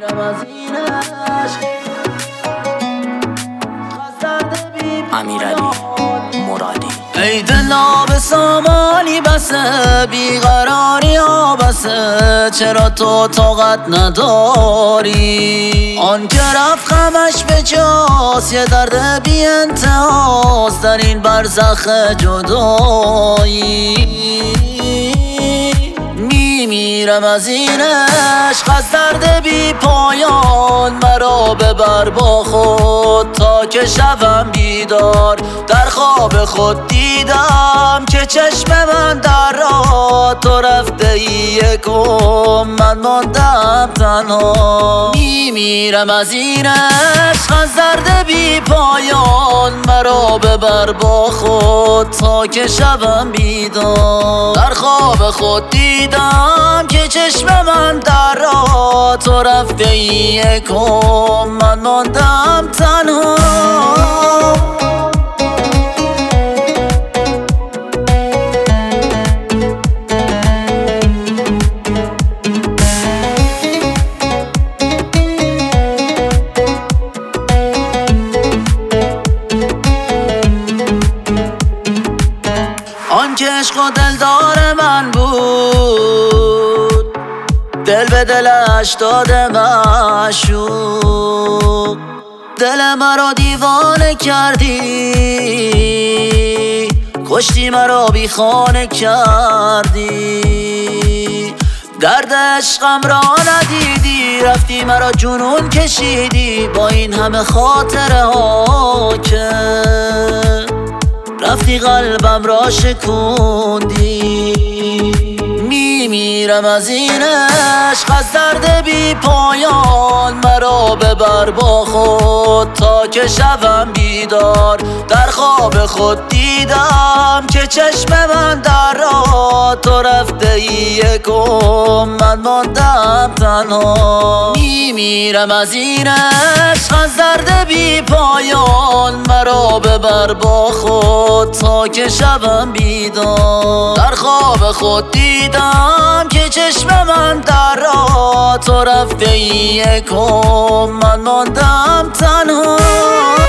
امیرعلی مرادی. ای دلا به سامانی بسه، بیقراری ها بسه، چرا تو طاقت نداری؟ آن که رفت غمش به جاست، یه درد بی انتهاست در این برزخ جدایی. میمیرم از این عشق، از درد بی پایان، مرا ببر با خود تا که شوم بیدار. در خواب خود دیدم که چشم من در راه، تو رفته ای یکم، من ماندم تنها. میمیرم از این عشق، از درد بی پایان، مرا ببر با خود تا که شوم بیدار. در خواب خود دیدم که چشم من در راه، تو رفته ای یکم، من ماندم تنها. آنکه عشق و دلدار من بود، دل به دلش داده معشوق. دل مرا دیوانه کردی، کشتی مرا بی خانه کردی. درد عشقم را ندیدی، رفتی مرا جنون کشیدی. با این همه خاطره ها که رفتی قلبم را شکوندی. میمیرم از این عشق، از درد بی پایان، مرا ببر با خود تا که شوم بیدار. در خواب خود دیدم که چشم من در راه، تو رفته ای یکم، من ماندم تنها. میمیرم از این عشق، از درد بی پایان، مرا ببر با خود تا که شوم بیدار. در خواب خود دیدم که چشم من در راه، تو رفته ای یکم، من ماندم تنها.